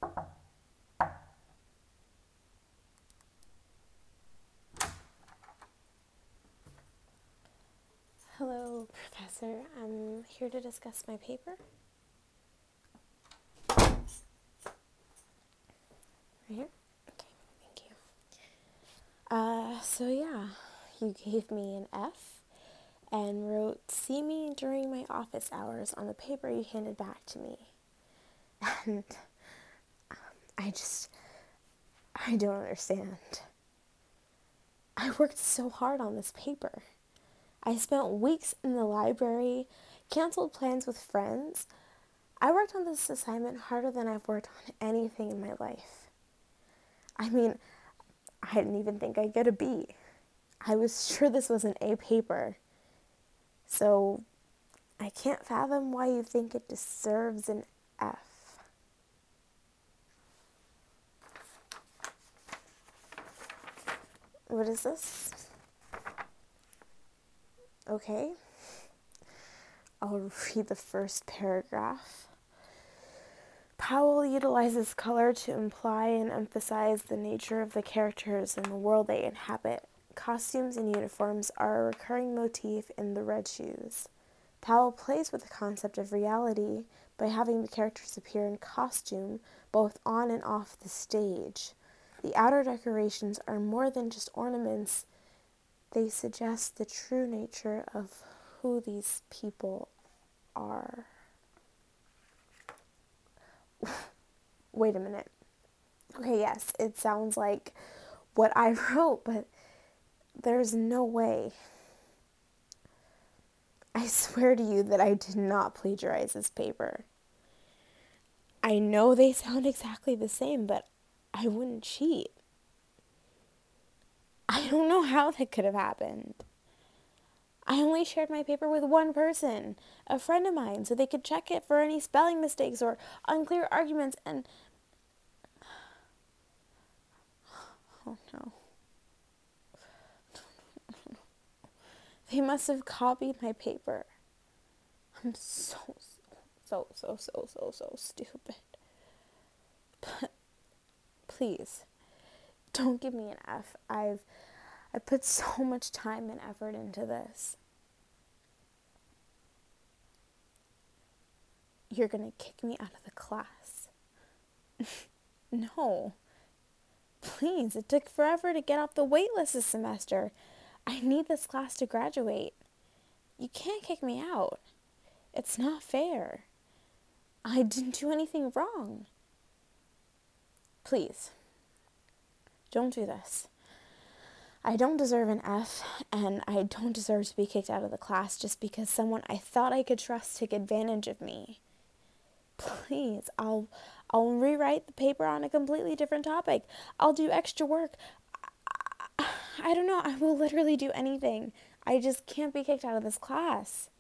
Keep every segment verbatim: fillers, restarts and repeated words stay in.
Hello, Professor. I'm here to discuss my paper. Right here? Okay, thank you. Uh, so yeah, you gave me an F and wrote, "See me during my office hours" on the paper you handed back to me. And I just, I don't understand. I worked so hard on this paper. I spent weeks in the library, canceled plans with friends. I worked on this assignment harder than I've worked on anything in my life. I mean, I didn't even think I'd get a B. I was sure this was an A paper. So I can't fathom why you think it deserves an F. What is this? Okay. I'll read the first paragraph. Powell utilizes color to imply and emphasize the nature of the characters and the world they inhabit. Costumes and uniforms are a recurring motif in The Red Shoes. Powell plays with the concept of reality by having the characters appear in costume both on and off the stage. The outer decorations are more than just ornaments. They suggest the true nature of who these people are. Wait a minute. Okay, yes, it sounds like what I wrote, but there's no way. I swear to you that I did not plagiarize this paper. I know they sound exactly the same, but I wouldn't cheat. I don't know how that could have happened. I only shared my paper with one person, a friend of mine, so they could check it for any spelling mistakes or unclear arguments, and... Oh no. They must have copied my paper. I'm so, so, so, so, so, so stupid. But please, don't give me an F. I've I put so much time and effort into this. You're gonna kick me out of the class. No. Please, it took forever to get off the wait list this semester. I need this class to graduate. You can't kick me out. It's not fair. I didn't do anything wrong. Please, don't do this. I don't deserve an F, and I don't deserve to be kicked out of the class just because someone I thought I could trust took advantage of me. Please, I'll I'll rewrite the paper on a completely different topic. I'll do extra work. I, I don't know. I will literally do anything. I just can't be kicked out of this class.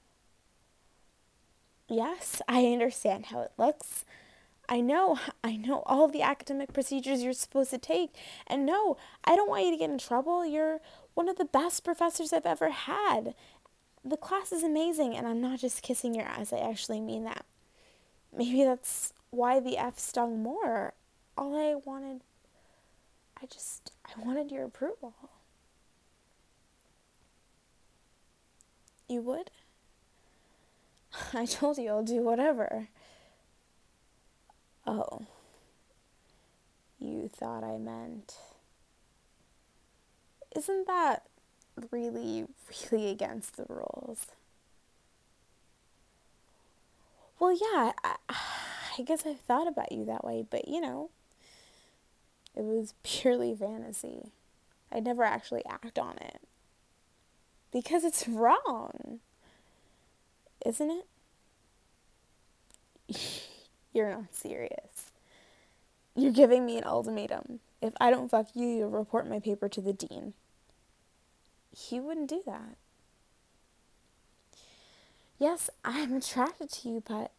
Yes, I understand how it looks. I know, I know all the academic procedures you're supposed to take. And no, I don't want you to get in trouble. You're one of the best professors I've ever had. The class is amazing, and I'm not just kissing your ass. I actually mean that. Maybe that's why the F stung more. All I wanted, I just, I wanted your approval. You would? I told you I'll do whatever. Oh. You thought I meant... Isn't that really, really against the rules? Well, yeah, I, I guess I've thought about you that way, but you know, it was purely fantasy. I'd never actually act on it. Because it's wrong. Isn't it? You're not serious. You're giving me an ultimatum. If I don't fuck you, you'll report my paper to the dean. He wouldn't do that. Yes, I'm attracted to you, but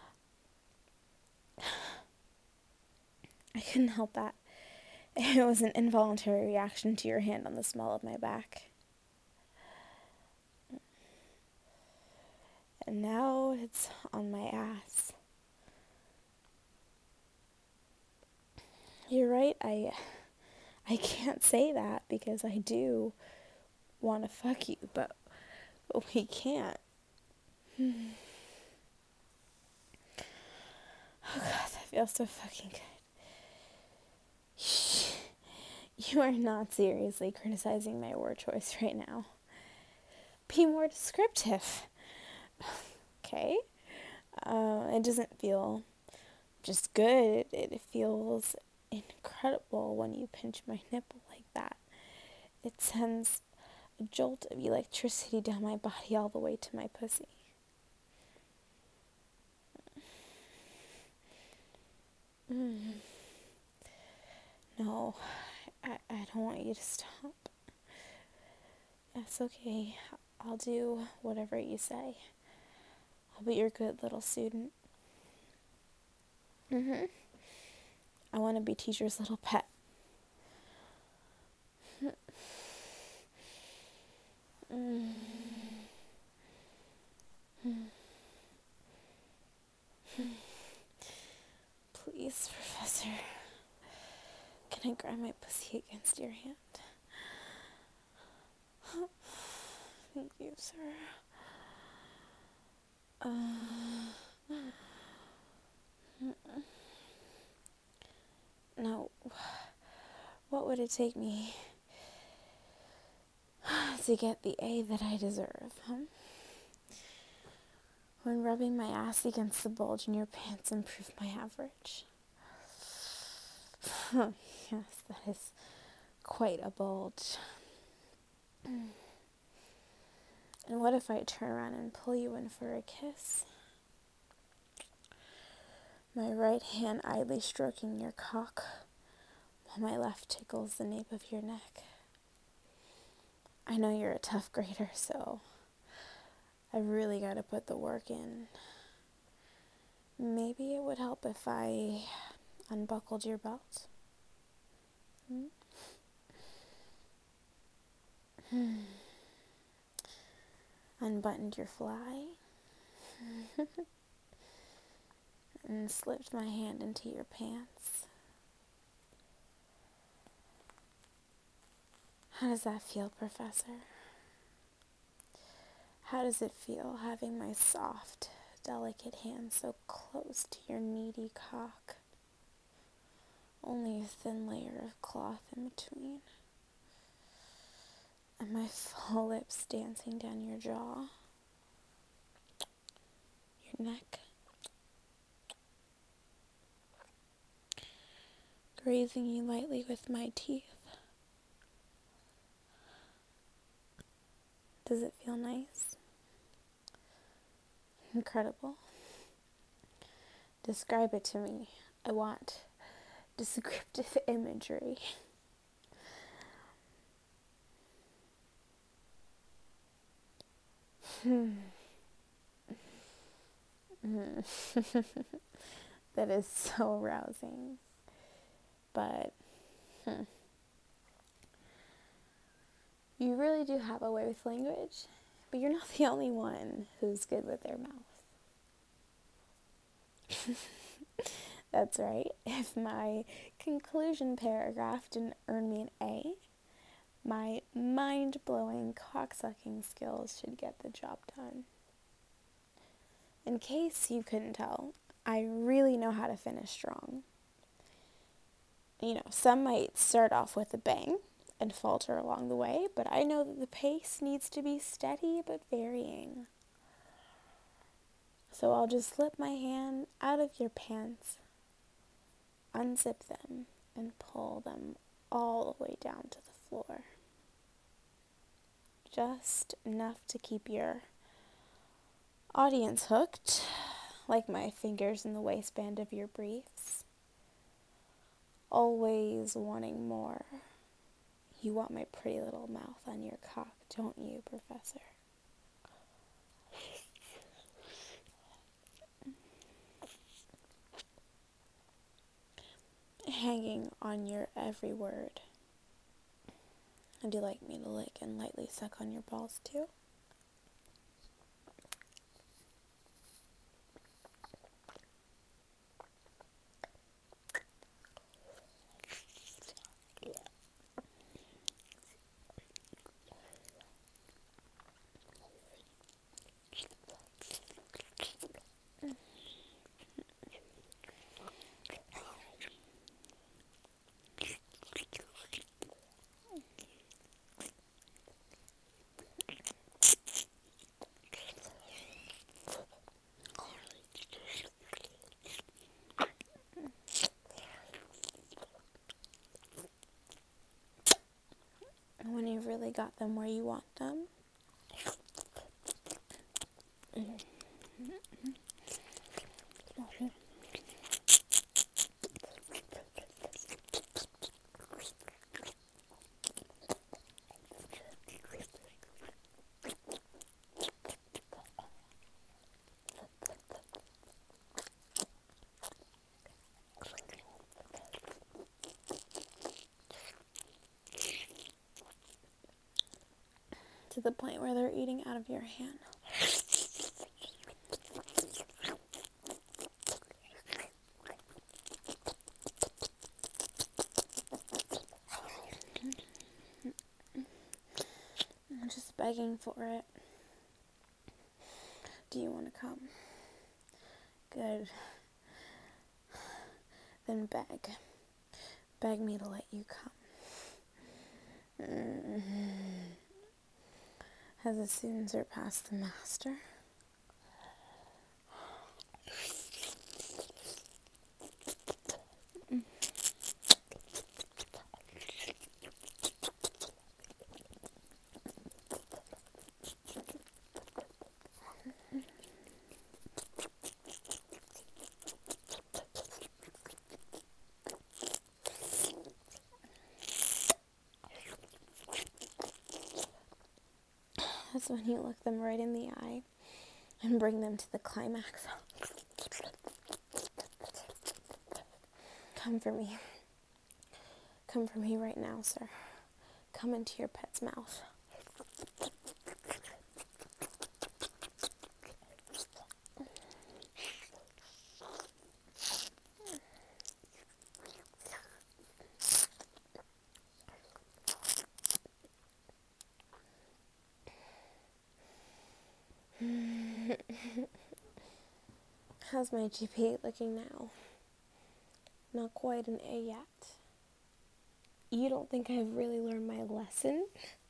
I couldn't help that. It was an involuntary reaction to your hand on the small of my back. And now it's on my ass. right? I I can't say that because I do want to fuck you, but we can't. Oh God, that feels so fucking good. You are not seriously criticizing my word choice right now. Be more descriptive. Okay? Uh, it doesn't feel just good. It, it feels incredible when you pinch my nipple like that. It sends a jolt of electricity down my body all the way to my pussy. Mm. No, I, I don't want you to stop. That's okay. I'll do whatever you say. I'll be your good little student. Mm-hmm. I want to be teacher's little pet. Mm. Please, Professor. Can I grab my pussy against your hand? Thank you, sir. Uh, now, what would it take me to get the A that I deserve, huh? When rubbing my ass against the bulge in your pants improve my average. Yes, that is quite a bulge. And what if I turn around and pull you in for a kiss? My right hand idly stroking your cock, while my left tickles the nape of your neck. I know you're a tough grader, so I really gotta put the work in. Maybe it would help if I unbuckled your belt. Hmm? Hmm. Unbuttoned your fly. And slipped my hand into your pants. How does that feel, Professor? How does it feel having my soft, delicate hand so close to your needy cock? Only a thin layer of cloth in between. And my full lips dancing down your jaw, your neck, grazing you lightly with my teeth. Does it feel nice? Incredible. Describe it to me. I want descriptive imagery. Hmm. That is so arousing. But, hmm. You really do have a way with language, but you're not the only one who's good with their mouth. That's right. If my conclusion paragraph didn't earn me an A, my mind-blowing cocksucking skills should get the job done. In case you couldn't tell, I really know how to finish strong. You know, some might start off with a bang and falter along the way, but I know that the pace needs to be steady but varying. So I'll just slip my hand out of your pants, unzip them, and pull them all the way down to the floor. Just enough to keep your audience hooked, like my fingers in the waistband of your briefs. Always wanting more. You want my pretty little mouth on your cock, don't you, Professor? Hanging on your every word. Would you like me to lick and lightly suck on your balls too? got them where you want them. To the point where they're eating out of your hand. I'm just begging for it. Do you want to come? Good. Then beg. Beg me to let you come. Mm-hmm. Has the student surpassed the master? That's when you look them right in the eye and bring them to the climax. Come for me. Come for me right now, sir. Come into your pet's mouth. How's my G P A looking now? Not quite an A yet. You don't think I've really learned my lesson?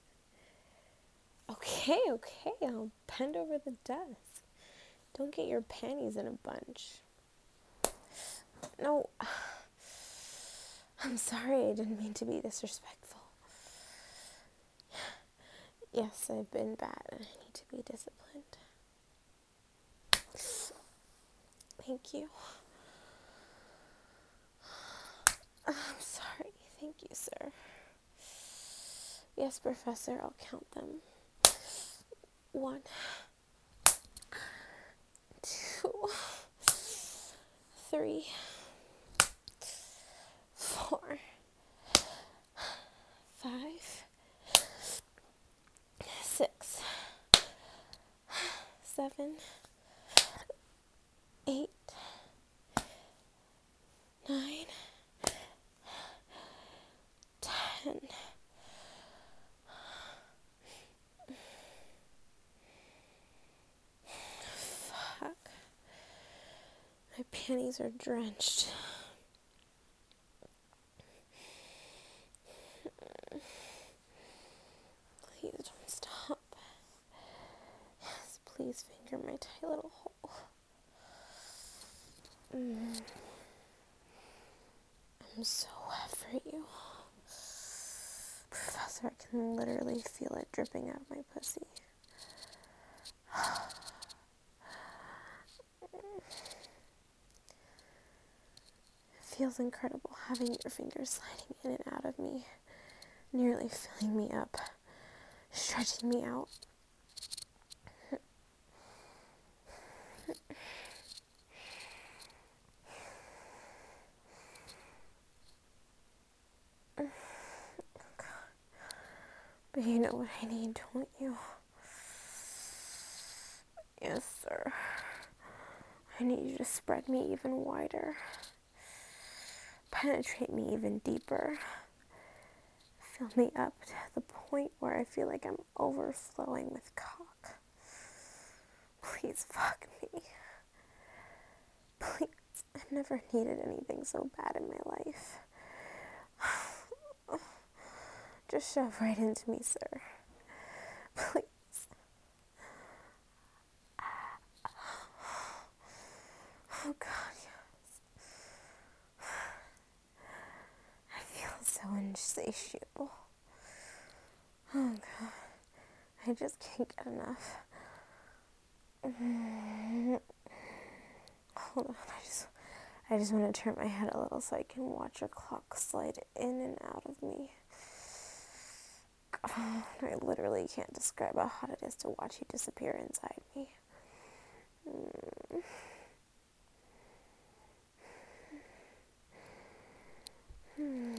Okay, okay, I'll bend over the desk. Don't get your panties in a bunch. No, I'm sorry, I didn't mean to be disrespectful. Yes, I've been bad and I need to be disciplined. Thank you. I'm sorry. Thank you, sir. Yes, Professor, I'll count them. One, two, three, four, five, six, seven, eight, nine, ten. Fuck. My panties are drenched. Please don't stop. Yes, please finger my tight little hole. Mm. I'm so wet for you. Professor, I can literally feel it dripping out of my pussy. It feels incredible having your fingers sliding in and out of me, nearly filling me up, stretching me out. But you know what I need, don't you? Yes, sir. I need you to spread me even wider. Penetrate me even deeper. Fill me up to the point where I feel like I'm overflowing with cock. Please fuck me. Please. I've never needed anything so bad in my life. Just shove right into me, sir. Please. Oh, God, yes. I feel so insatiable. Oh God, I just can't get enough. Hold on, I just, I just want to turn my head a little so I can watch a clock slide in and out of me. God, I literally can't describe how hot it is to watch you disappear inside me. Mm. Hmm.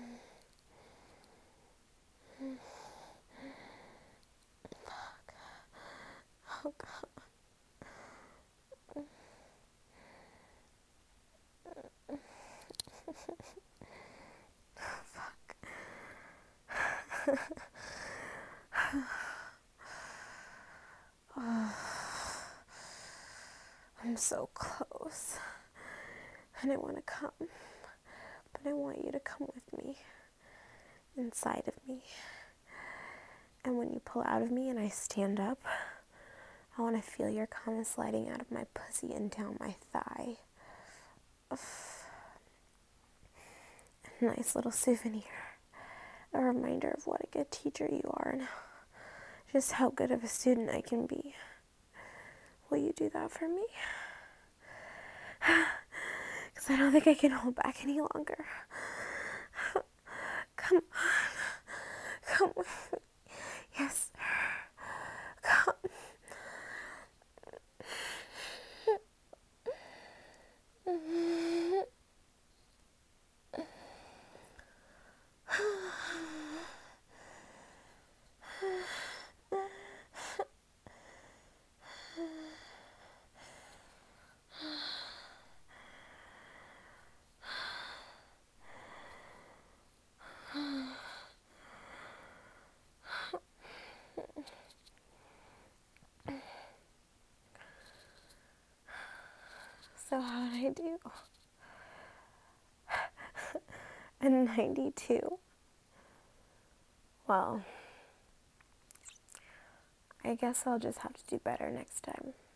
Fuck. Oh God. Fuck. Oh, I'm so close. And I want to come. But I want you to come with me. Inside of me. And when you pull out of me and I stand up, I want to feel your cum sliding out of my pussy and down my thigh. A nice little souvenir. A reminder of what a good teacher you are and just how good of a student I can be. Will you do that for me? Because I don't think I can hold back any longer. Come on. Come with me. Yes, sir. Come. So how did I do? A ninety-two. Well, I guess I'll just have to do better next time.